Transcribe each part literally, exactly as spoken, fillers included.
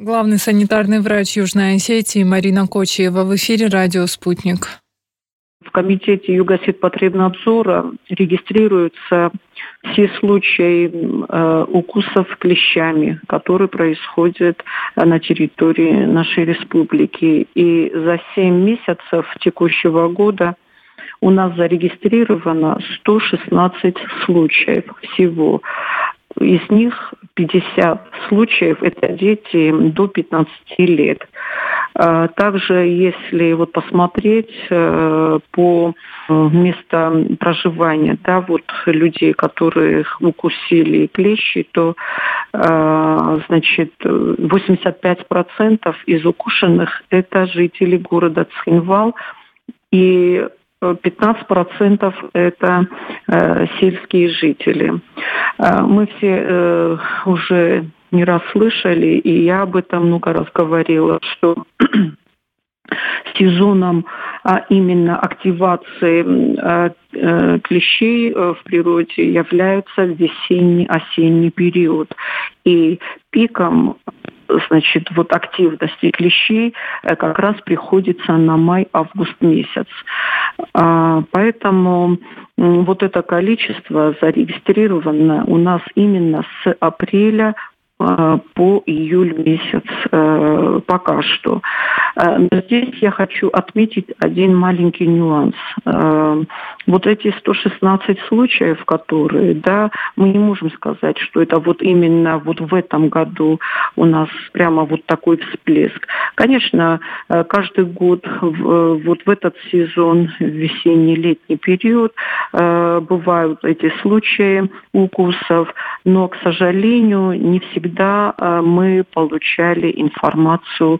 Главный санитарный врач Южной Осетии Марина Кочиева в эфире радио «Спутник». В комитете Югосетпотребнадзора регистрируются все случаи э, укусов клещами, которые происходят на территории нашей республики. И за семь месяцев текущего года у нас зарегистрировано сто шестнадцать случаев всего. Из них пятьдесят случаев – это дети до пятнадцати лет. Также, если вот посмотреть по месту проживания, да, вот людей, которых укусили клещи, то, значит, восемьдесят пять процентов из укушенных – это жители города Цхинвал, и пятнадцать процентов это э, сельские жители. Э, мы все э, уже не раз слышали, и я об этом много раз говорила, что сезоном а именно активации э, э, клещей э, в природе является весенний-осенний период. И пиком, значит, вот активности клещей э, как раз приходится на май-август месяц. А, поэтому э, вот это количество зарегистрировано у нас именно с апреля по июль месяц э, пока что. Э, но здесь я хочу отметить один маленький нюанс. Э, вот эти сто шестнадцать случаев, которые, да, мы не можем сказать, что это вот именно вот в этом году у нас прямо вот такой всплеск. Конечно, э, каждый год в, вот в этот сезон, весенний-летний период, э, бывают эти случаи укусов, но, к сожалению, не всегда Когда мы получали информацию,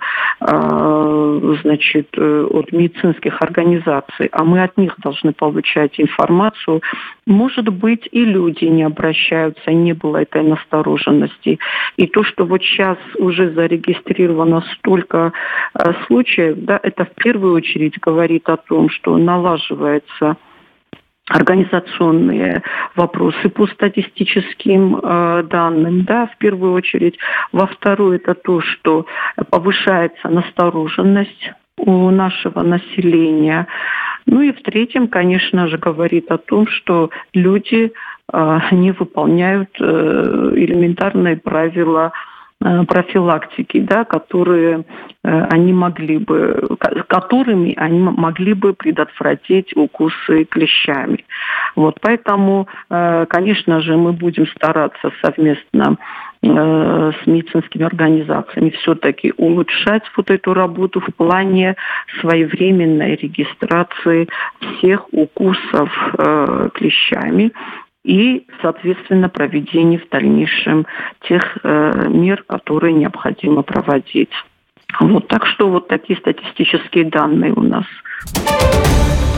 значит, от медицинских организаций, а мы от них должны получать информацию. Может быть, и люди не обращаются, не было этой настороженности. И то, что вот сейчас уже зарегистрировано столько случаев, да, это в первую очередь говорит о том, что налаживается организационные вопросы по статистическим э, данным, да, в первую очередь. Во вторую, это то, что повышается настороженность у нашего населения. Ну и в третьем, конечно же, говорит о том, что люди э, не выполняют э, элементарные правила профилактики, да, которые э, они могли бы, которыми они могли бы предотвратить укусы клещами. Вот, поэтому, э, конечно же, мы будем стараться совместно э, с медицинскими организациями все-таки улучшать вот эту работу в плане своевременной регистрации всех укусов э, клещами и, соответственно, проведение в дальнейшем тех э, мер, которые необходимо проводить. Вот, так что вот такие статистические данные у нас.